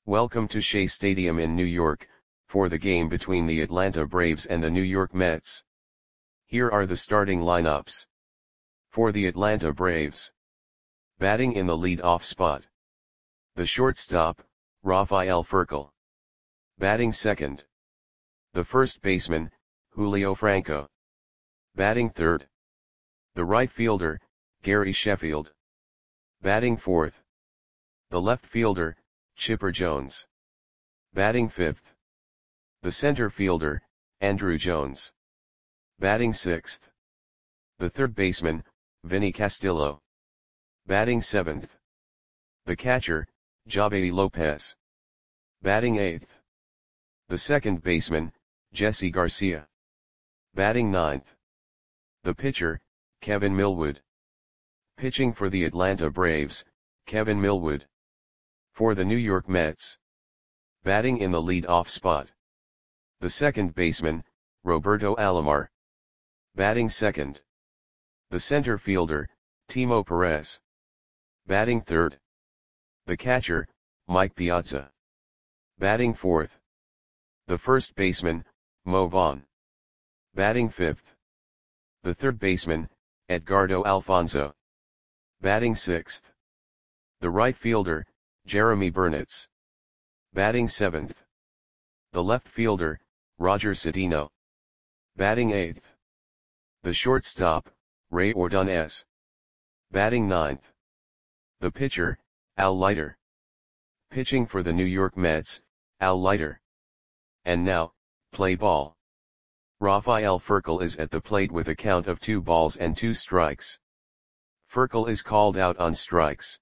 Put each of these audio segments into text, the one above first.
Welcome to Shea Stadium in New York, for the game between the Atlanta Braves and the New York Mets. Here are the starting lineups. For the Atlanta Braves. Batting in the lead-off spot. The shortstop, Rafael Furcal. Batting second. The first baseman, Julio Franco. Batting third. The right fielder, Gary Sheffield. Batting fourth. The left fielder, Chipper Jones. Batting fifth. The center fielder, Andruw Jones. Batting sixth. The third baseman, Vinny Castillo. Batting seventh. The catcher, Javy Lopez. Batting eighth. The second baseman, Jesse Garcia. Batting ninth. The pitcher, Kevin Millwood. Pitching for the Atlanta Braves, Kevin Millwood. For the New York Mets. Batting in the lead-off spot. The second baseman, Roberto Alomar. Batting second. The center fielder, Timo Perez. Batting third. The catcher, Mike Piazza. Batting fourth. The first baseman, Mo Vaughn. Batting fifth. The third baseman, Edgardo Alfonzo. Batting sixth. The right fielder, Jeremy Burnitz. Batting seventh. The left fielder, Roger Cedeno. Batting eighth. The shortstop, Ray Ordonez. Batting ninth. The pitcher, Al Leiter. Pitching for the New York Mets, Al Leiter. And now, play ball. Rafael Furcal is at the plate with a count of 2 balls and 2 strikes. Furcal is called out on strikes.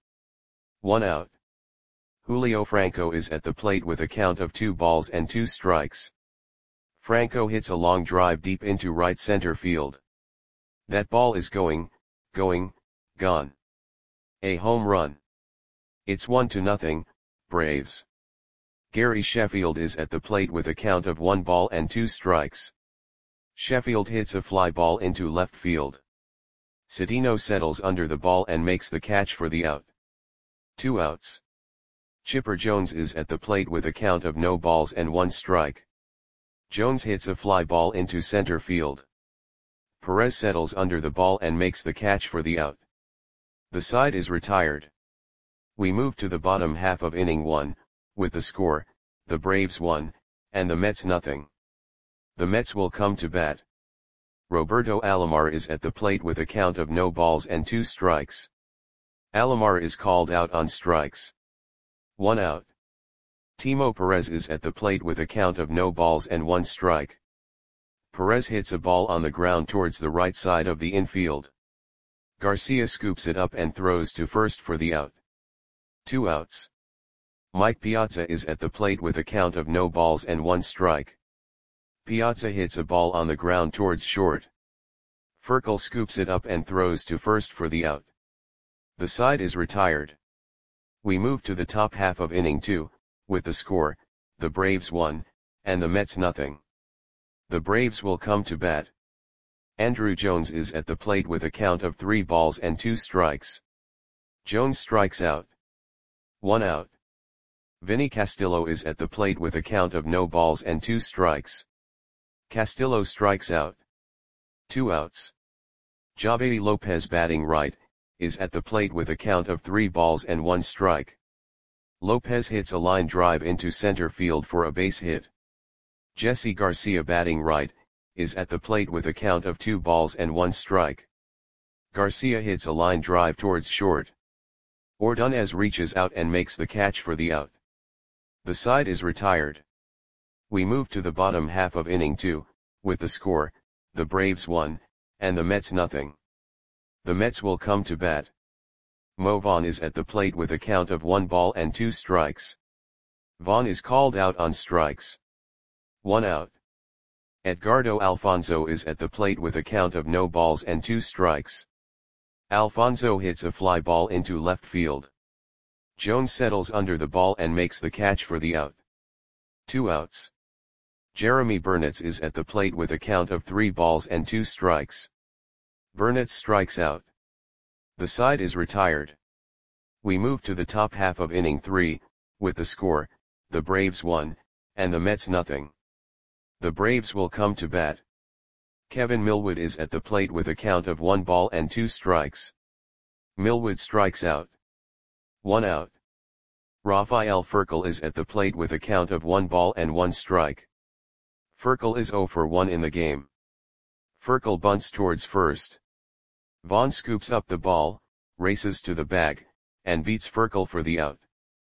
1 out. Julio Franco is at the plate with a count of 2 balls and 2 strikes. Franco hits a long drive deep into right center field. That ball is gone. A home run. It's 1-0, Braves. Gary Sheffield is at the plate with a count of 1 ball and 2 strikes. Sheffield hits a fly ball into left field. Cedeno settles under the ball and makes the catch for the out. 2 outs. Chipper Jones is at the plate with a count of no balls and 1 strike. Jones hits a fly ball into center field. Perez settles under the ball and makes the catch for the out. The side is retired. We move to the bottom half of inning 1, with the score, the Braves 1, and the Mets nothing. The Mets will come to bat. Roberto Alomar is at the plate with a count of no balls and 2 strikes. Alomar is called out on strikes. 1 out. Timo Perez is at the plate with a count of no balls and 1 strike. Perez hits a ball on the ground towards the right side of the infield. Garcia scoops it up and throws to first for the out. 2 outs. Mike Piazza is at the plate with a count of no balls and 1 strike. Piazza hits a ball on the ground towards short. Furcal scoops it up and throws to first for the out. The side is retired. We move to the top half of inning 2, with the score, the Braves 1, and the Mets nothing. The Braves will come to bat. Andruw Jones is at the plate with a count of 3 balls and 2 strikes. Jones strikes out. 1 out. Vinny Castillo is at the plate with a count of no balls and 2 strikes. Castillo strikes out. 2 outs. Javy Lopez batting right, is at the plate with a count of 3 balls and 1 strike. Lopez hits a line drive into center field for a base hit. Jesse Garcia batting right, is at the plate with a count of 2 balls and 1 strike. Garcia hits a line drive towards short. Ordonez reaches out and makes the catch for the out. The side is retired. We move to the bottom half of inning 2, with the score, the Braves 1, and the Mets nothing. The Mets will come to bat. Mo Vaughn is at the plate with a count of 1 ball and 2 strikes. Vaughn is called out on strikes. 1 out. Edgardo Alfonzo is at the plate with a count of no balls and 2 strikes. Alfonzo hits a fly ball into left field. Jones settles under the ball and makes the catch for the out. 2 outs. Jeremy Burnitz is at the plate with a count of 3 balls and 2 strikes. Burnitz strikes out. The side is retired. We move to the top half of inning 3, with the score, the Braves 1, and the Mets nothing. The Braves will come to bat. Kevin Millwood is at the plate with a count of 1 ball and 2 strikes. Millwood strikes out. 1 out. Rafael Furcal is at the plate with a count of 1 ball and 1 strike. Furcal is 0 for 1 in the game. Furcal bunts towards first. Vaughn scoops up the ball, races to the bag, and beats Furcal for the out.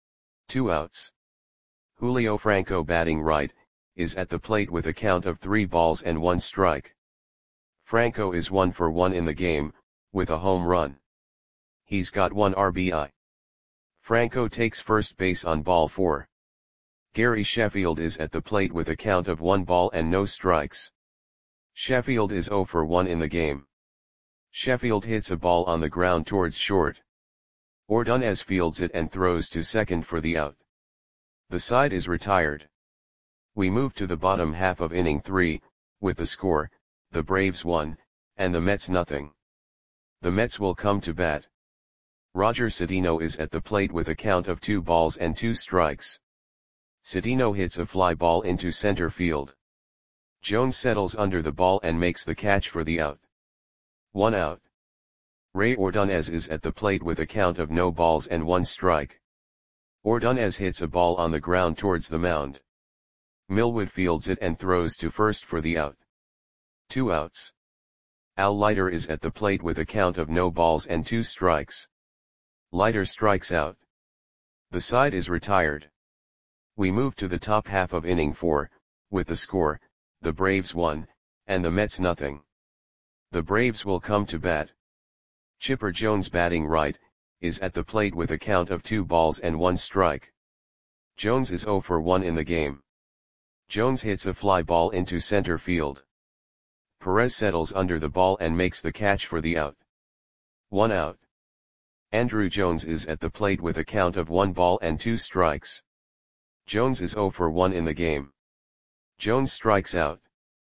2 outs. Julio Franco batting right, is at the plate with a count of 3 balls and 1 strike. Franco is 1 for 1 in the game, with a home run. He's got 1 RBI. Franco takes first base on ball 4. Gary Sheffield is at the plate with a count of 1 ball and no strikes. Sheffield is 0 for 1 in the game. Sheffield hits a ball on the ground towards short. Ordonez fields it and throws to second for the out. The side is retired. We move to the bottom half of inning 3, with the score, the Braves 1, and the Mets nothing. The Mets will come to bat. Roger Cedeno is at the plate with a count of 2 balls and 2 strikes. Cedeno hits a fly ball into center field. Jones settles under the ball and makes the catch for the out. 1 out. Ray Ordonez is at the plate with a count of no balls and 1 strike. Ordonez hits a ball on the ground towards the mound. Millwood fields it and throws to first for the out. 2 outs. Al Leiter is at the plate with a count of no balls and 2 strikes. Leiter strikes out. The side is retired. We move to the top half of inning 4, with the score, the Braves 1, and the Mets nothing. The Braves will come to bat. Chipper Jones batting right, is at the plate with a count of 2 balls and 1 strike. Jones is 0 for 1 in the game. Jones hits a fly ball into center field. Perez settles under the ball and makes the catch for the out. 1 out. Andruw Jones is at the plate with a count of 1 ball and 2 strikes. Jones is 0 for 1 in the game. Jones strikes out.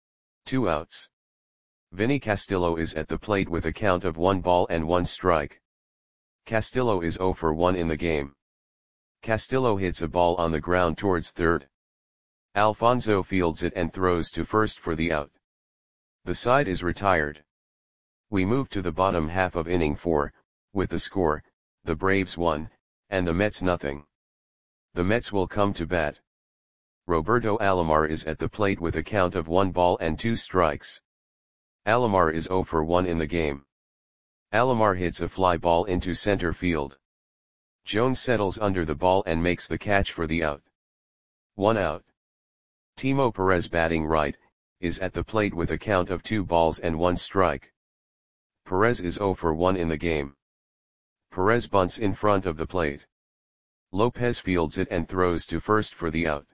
2 outs. Vinny Castillo is at the plate with a count of 1 ball and 1 strike. Castillo is 0 for 1 in the game. Castillo hits a ball on the ground towards third. Alfonso fields it and throws to first for the out. The side is retired. We move to the bottom half of inning 4, with the score, the Braves 1, and the Mets nothing. The Mets will come to bat. Roberto Alomar is at the plate with a count of 1 ball and 2 strikes. Alomar is 0 for 1 in the game. Alomar hits a fly ball into center field. Jones settles under the ball and makes the catch for the out. 1 out. Timo Perez batting right, is at the plate with a count of 2 balls and 1 strike. Perez is 0 for 1 in the game. Perez bunts in front of the plate. Lopez fields it and throws to first for the out.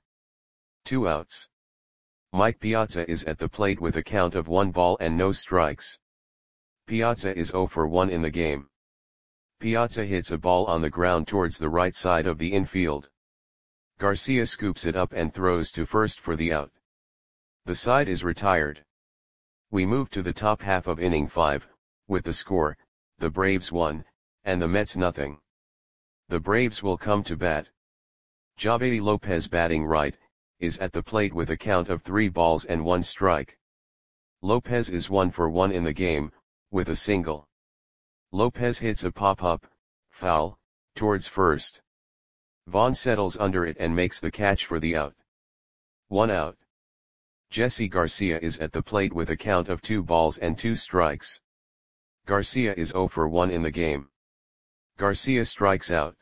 2 outs. Mike Piazza is at the plate with a count of 1 ball and no strikes. Piazza is 0 for 1 in the game. Piazza hits a ball on the ground towards the right side of the infield. Garcia scoops it up and throws to first for the out. The side is retired. We move to the top half of inning 5, with the score, the Braves 1, and the Mets nothing. The Braves will come to bat. Javedi Lopez batting right, is at the plate with a count of 3 balls and 1 strike. Lopez is 1 for 1 in the game, with a single. Lopez hits a pop-up, foul, towards first. Vaughn settles under it and makes the catch for the out. 1 out. Jesse Garcia is at the plate with a count of 2 balls and 2 strikes. Garcia is 0 for 1 in the game. Garcia strikes out.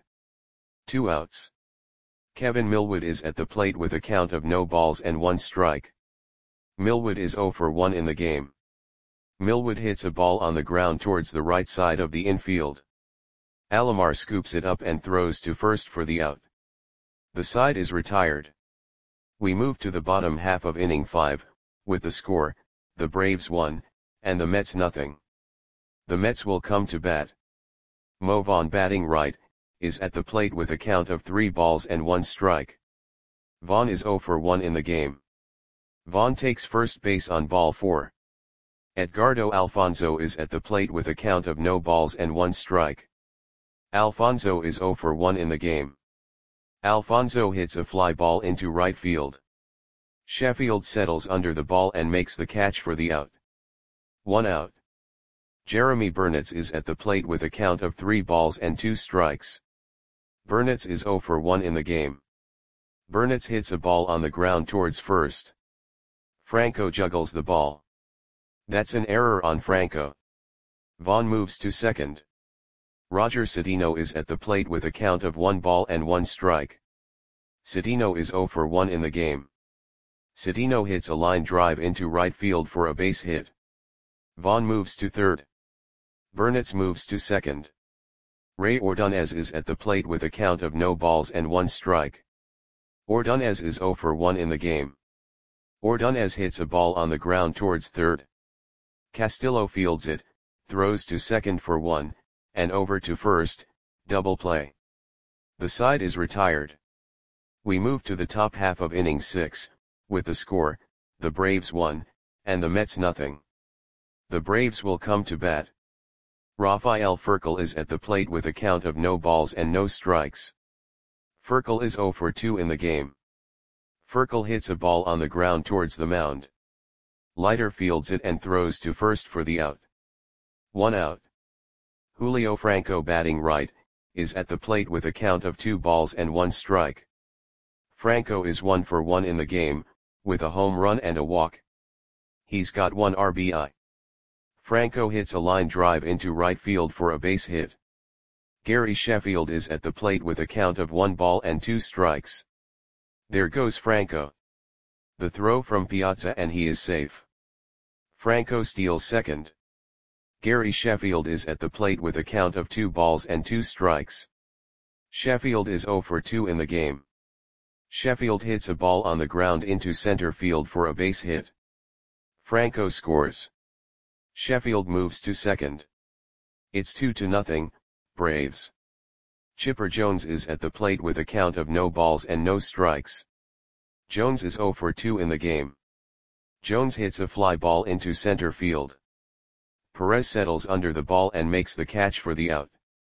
2 outs. Kevin Millwood is at the plate with a count of no balls and 1 strike. Millwood is 0 for 1 in the game. Millwood hits a ball on the ground towards the right side of the infield. Alomar scoops it up and throws to first for the out. The side is retired. We move to the bottom half of inning 5, with the score, the Braves 1, and the Mets nothing. The Mets will come to bat. Mo Vaughn batting right, is at the plate with a count of 3 balls and 1 strike. Vaughn is 0 for 1 in the game. Vaughn takes first base on ball 4. Edgardo Alfonso is at the plate with a count of no balls and 1 strike. Alfonso is 0 for 1 in the game. Alfonso hits a fly ball into right field. Sheffield settles under the ball and makes the catch for the out. 1 out. Jeremy Burnitz is at the plate with a count of 3 balls and 2 strikes. Burnitz is 0 for 1 in the game. Burnitz hits a ball on the ground towards first. Franco juggles the ball. That's an error on Franco. Vaughn moves to second. Roger Cedeno is at the plate with a count of 1 ball and 1 strike. Cedeno is 0 for 1 in the game. Cedeno hits a line drive into right field for a base hit. Vaughn moves to third. Burnitz moves to second. Ray Ordonez is at the plate with a count of no balls and 1 strike. Ordonez is 0 for 1 in the game. Ordonez hits a ball on the ground towards third. Castillo fields it, throws to second for 1, and over to first, double play. The side is retired. We move to the top half of inning 6, with the score, the Braves 1, and the Mets nothing. The Braves will come to bat. Rafael Furcal is at the plate with a count of no balls and no strikes. Furcal is 0 for 2 in the game. Furcal hits a ball on the ground towards the mound. Leiter fields it and throws to first for the out. 1 out. Julio Franco, batting right, is at the plate with a count of 2 balls and 1 strike. Franco is 1 for 1 in the game, with a home run and a walk. He's got 1 RBI. Franco hits a line drive into right field for a base hit. Gary Sheffield is at the plate with a count of 1 ball and 2 strikes. There goes Franco. The throw from Piazza and he is safe. Franco steals second. Gary Sheffield is at the plate with a count of 2 balls and 2 strikes. Sheffield is 0 for 2 in the game. Sheffield hits a ball on the ground into center field for a base hit. Franco scores. Sheffield moves to second. It's 2-0, Braves. Chipper Jones is at the plate with a count of no balls and no strikes. Jones is 0 for 2 in the game. Jones hits a fly ball into center field. Perez settles under the ball and makes the catch for the out.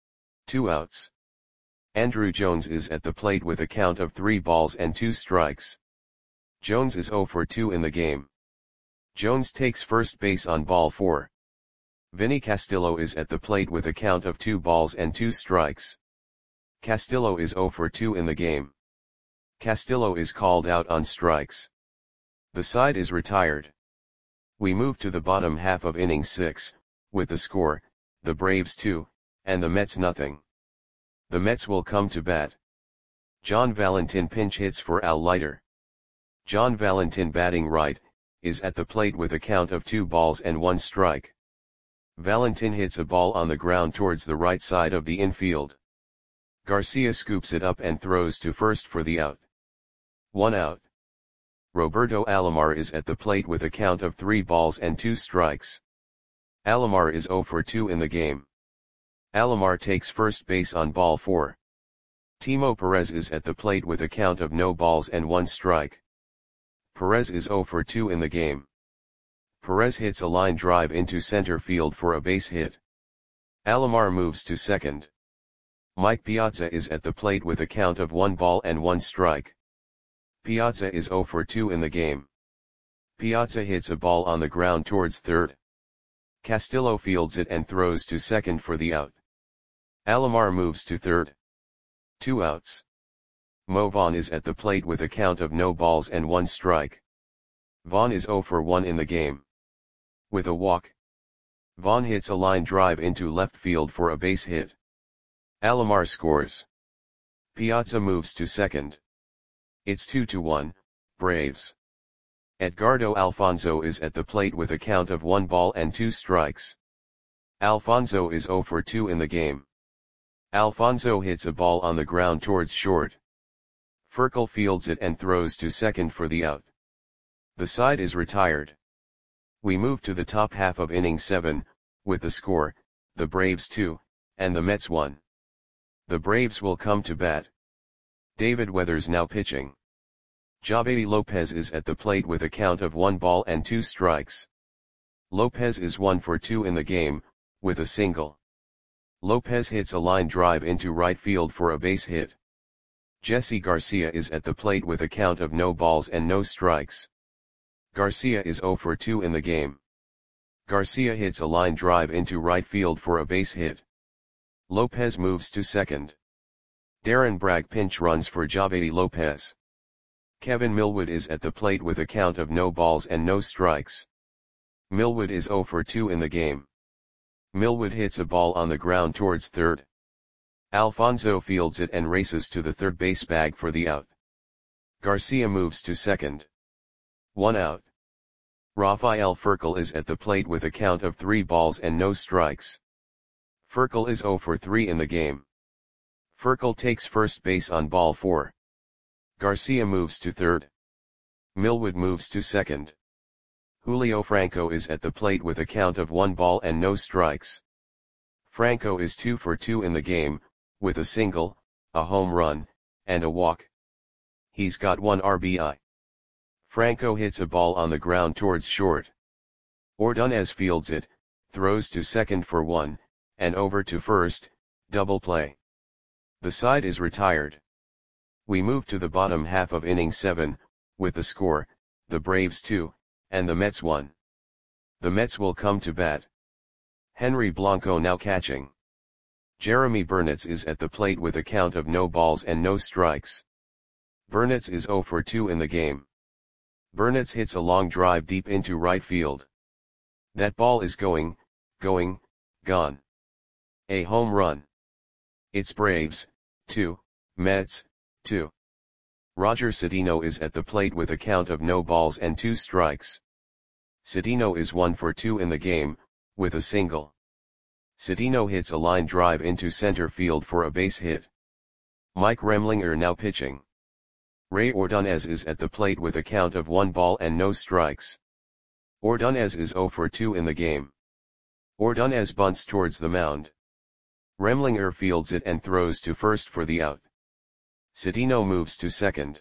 2 outs. Andruw Jones is at the plate with a count of 3 balls and 2 strikes. Jones is 0 for 2 in the game. Jones takes first base on ball 4. Vinny Castillo is at the plate with a count of 2 balls and 2 strikes. Castillo is 0 for 2 in the game. Castillo is called out on strikes. The side is retired. We move to the bottom half of inning 6, with the score, the Braves 2, and the Mets nothing. The Mets will come to bat. John Valentin pinch hits for Al Leiter. John Valentin, batting right, is at the plate with a count of 2 balls and 1 strike. Valentin hits a ball on the ground towards the right side of the infield. Garcia scoops it up and throws to first for the out. 1 out. Roberto Alomar is at the plate with a count of 3 balls and 2 strikes. Alomar is 0 for 2 in the game. Alomar takes first base on ball 4. Timo Perez is at the plate with a count of no balls and 1 strike. Perez is 0 for 2 in the game. Perez hits a line drive into center field for a base hit. Alomar moves to second. Mike Piazza is at the plate with a count of 1 ball and 1 strike. Piazza is 0 for 2 in the game. Piazza hits a ball on the ground towards third. Castillo fields it and throws to second for the out. Alomar moves to third. 2 outs. Mo Vaughn is at the plate with a count of no balls and 1 strike. Vaughn is 0 for 1 in the game. With a walk. Vaughn hits a line drive into left field for a base hit. Alomar scores. Piazza moves to second. It's 2-1, Braves. Edgardo Alfonzo is at the plate with a count of 1 ball and 2 strikes. Alfonzo is 0 for 2 in the game. Alfonzo hits a ball on the ground towards short. Furcal fields it and throws to second for the out. The side is retired. We move to the top half of inning 7, with the score, the Braves 2, and the Mets 1. The Braves will come to bat. David Weathers now pitching. Jababy Lopez is at the plate with a count of 1 ball and 2 strikes. Lopez is 1 for 2 in the game, with a single. Lopez hits a line drive into right field for a base hit. Jesse Garcia is at the plate with a count of no balls and no strikes. Garcia is 0 for 2 in the game. Garcia hits a line drive into right field for a base hit. Lopez moves to second. Darren Bragg pinch runs for Javedi Lopez. Kevin Millwood is at the plate with a count of no balls and no strikes. Millwood is 0 for 2 in the game. Millwood hits a ball on the ground towards third. Alfonso fields it and races to the third base bag for the out. Garcia moves to second. 1 out. Rafael Furcal is at the plate with a count of 3 balls and no strikes. Furcal is 0 for 3 in the game. Furcal takes first base on ball 4. Garcia moves to third. Millwood moves to second. Julio Franco is at the plate with a count of 1 ball and no strikes. Franco is 2 for 2 in the game, with a single, a home run, and a walk. He's got 1 RBI. Franco hits a ball on the ground towards short. Ordonez fields it, throws to second for 1, and over to first, double play. The side is retired. We move to the bottom half of inning 7, with the score, the Braves 2, and the Mets 1. The Mets will come to bat. Henry Blanco now catching. Jeremy Burnitz is at the plate with a count of no balls and no strikes. Burnitz is 0 for 2 in the game. Burnitz hits a long drive deep into right field. That ball is going, gone. A home run. It's Braves, 2, Mets, 2. Roger Cedeno is at the plate with a count of no balls and 2 strikes. Cedeno is 1 for 2 in the game, with a single. Cedeno hits a line drive into center field for a base hit. Mike Remlinger now pitching. Ray Ordonez is at the plate with a count of 1 ball and no strikes. Ordonez is 0 for 2 in the game. Ordonez bunts towards the mound. Remlinger fields it and throws to first for the out. Cedeno moves to second.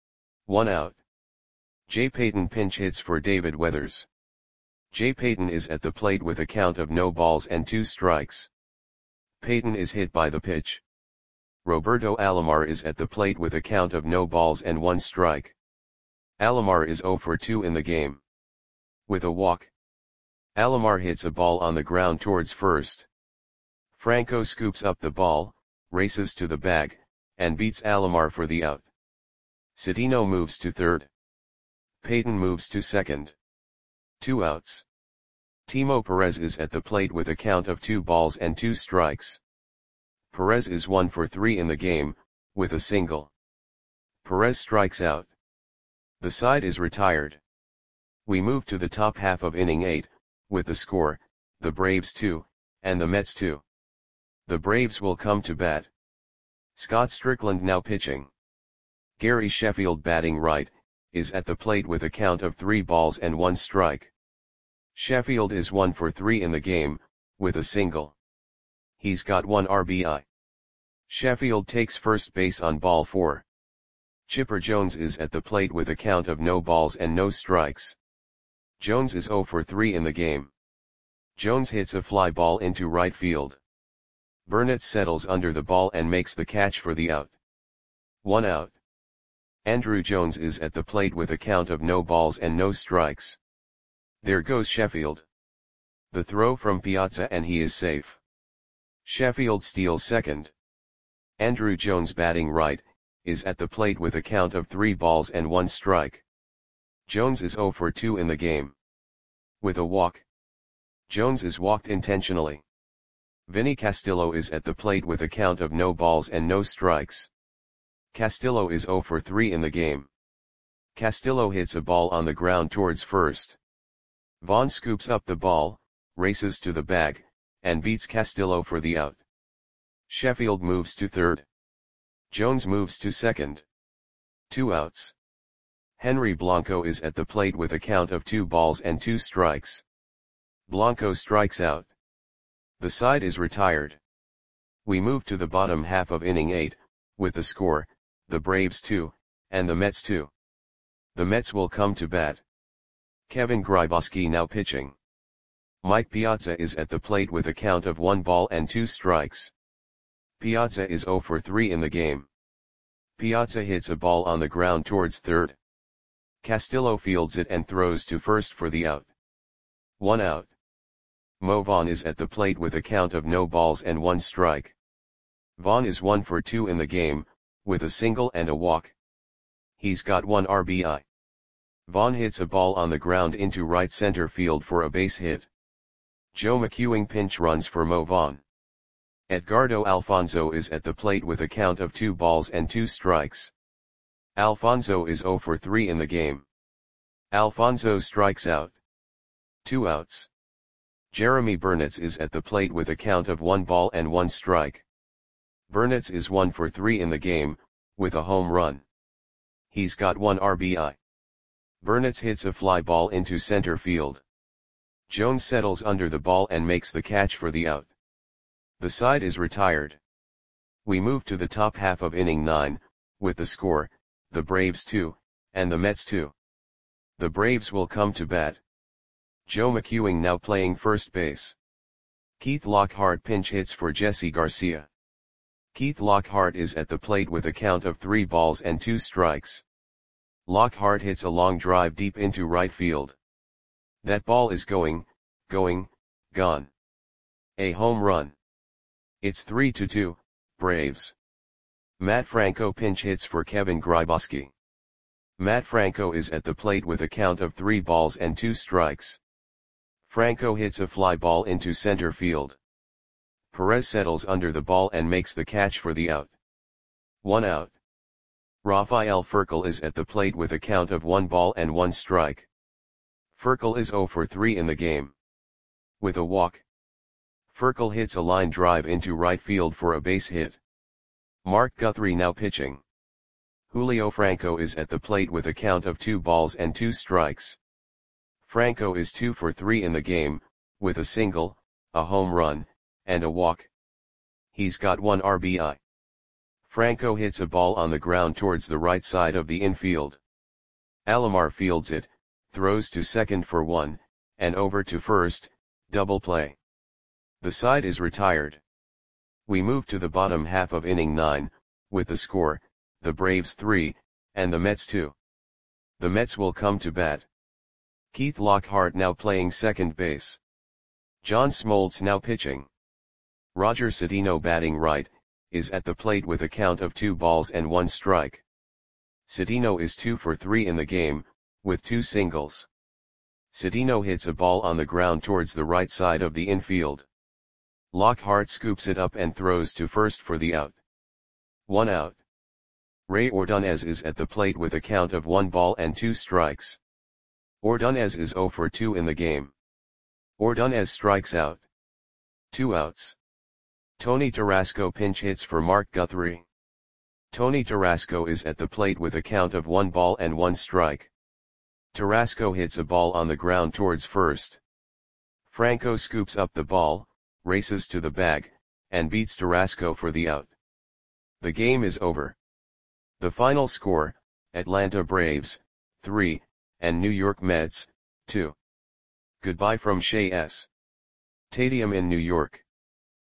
1 out. Jay Payton pinch hits for David Weathers. Jay Payton is at the plate with a count of no balls and 2 strikes. Payton is hit by the pitch. Roberto Alomar is at the plate with a count of no balls and 1 strike. Alomar is 0 for 2 in the game. With a walk. Alomar hits a ball on the ground towards first. Franco scoops up the ball, races to the bag, and beats Alomar for the out. Cedeno moves to third. Payton moves to second. 2 outs. Timo Perez is at the plate with a count of 2 balls and 2 strikes. Perez is 1 for 3 in the game, with a single. Perez strikes out. The side is retired. We move to the top half of inning 8, with the score, the Braves 2, and the Mets 2. The Braves will come to bat. Scott Strickland now pitching. Gary Sheffield batting right, is at the plate with a count of 3 balls and 1 strike. Sheffield is 1 for 3 in the game, with a single. He's got 1 RBI. Sheffield takes first base on ball 4. Chipper Jones is at the plate with a count of no balls and no strikes. Jones is 0 for 3 in the game. Jones hits a fly ball into right field. Burnitz settles under the ball and makes the catch for the out. 1 out. Andrew Jones is at the plate with a count of no balls and no strikes. There goes Sheffield. The throw from Piazza and he is safe. Sheffield steals second. Andrew Jones batting right, is at the plate with a count of 3 balls and 1 strike. Jones is 0 for 2 in the game. With a walk. Jones is walked intentionally. Vinny Castillo is at the plate with a count of no balls and no strikes. Castillo is 0 for 3 in the game. Castillo hits a ball on the ground towards first. Vaughn scoops up the ball, races to the bag, and beats Castillo for the out. Sheffield moves to third. Jones moves to second. 2 outs. Henry Blanco is at the plate with a count of 2 balls and 2 strikes. Blanco strikes out. The side is retired. We move to the bottom half of inning 8, with the score, the Braves 2, and the Mets 2. The Mets will come to bat. Kevin Grybauski now pitching. Mike Piazza is at the plate with a count of 1 ball and 2 strikes. Piazza is 0 for 3 in the game. Piazza hits a ball on the ground towards third. Castillo fields it and throws to first for the out. 1 out. Mo Vaughn is at the plate with a count of no balls and 1 strike. Vaughn is 1 for 2 in the game, with a single and a walk. He's got 1 RBI. Vaughn hits a ball on the ground into right center field for a base hit. Joe McEwing pinch runs for Mo Vaughn. Edgardo Alfonzo is at the plate with a count of 2 balls and 2 strikes. Alfonzo is 0 for 3 in the game. Alfonzo strikes out. 2 outs. Jeremy Burnitz is at the plate with a count of 1 ball and 1 strike. Burnitz is 1 for 3 in the game, with a home run. He's got 1 RBI. Burnitz hits a fly ball into center field. Jones settles under the ball and makes the catch for the out. The side is retired. We move to the top half of inning 9, with the score, the Braves 2, and the Mets 2. The Braves will come to bat. Joe McEwing now playing first base. Keith Lockhart pinch hits for Jesse Garcia. Keith Lockhart is at the plate with a count of 3 balls and 2 strikes. Lockhart hits a long drive deep into right field. That ball is gone. A home run. It's 3-2, Braves. Matt Franco pinch hits for Kevin Grybauski. Matt Franco is at the plate with a count of 3 balls and 2 strikes. Franco hits a fly ball into center field. Perez settles under the ball and makes the catch for the out. 1 out. Rafael Furcal is at the plate with a count of 1 ball and 1 strike. Furcal is 0 for 3 in the game. With a walk. Furcal hits a line drive into right field for a base hit. Mark Guthrie now pitching. Julio Franco is at the plate with a count of 2 balls and 2 strikes. Franco is 2 for 3 in the game, with a single, a home run, and a walk. He's got 1 RBI. Franco hits a ball on the ground towards the right side of the infield. Alomar fields it, throws to second for 1, and over to first, double play. The side is retired. We move to the bottom half of inning 9, with the score, the Braves 3, and the Mets 2. The Mets will come to bat. Keith Lockhart now playing second base. John Smoltz now pitching. Roger Cedeno batting right, is at the plate with a count of 2 balls and 1 strike. Cedeno is 2 for 3 in the game, with 2 singles. Cedeno hits a ball on the ground towards the right side of the infield. Lockhart scoops it up and throws to first for the out. 1 out. Ray Ordonez is at the plate with a count of 1 ball and 2 strikes. Ordonez is 0 for 2 in the game. Ordonez strikes out. 2 outs. Tony Tarasco pinch hits for Mark Guthrie. Tony Tarasco is at the plate with a count of 1 ball and 1 strike. Tarasco hits a ball on the ground towards first. Franco scoops up the ball, races to the bag, and beats Tarasco for the out. The game is over. The final score, Atlanta Braves, 3, and New York Mets, 2. Goodbye from Shea S. Stadium in New York.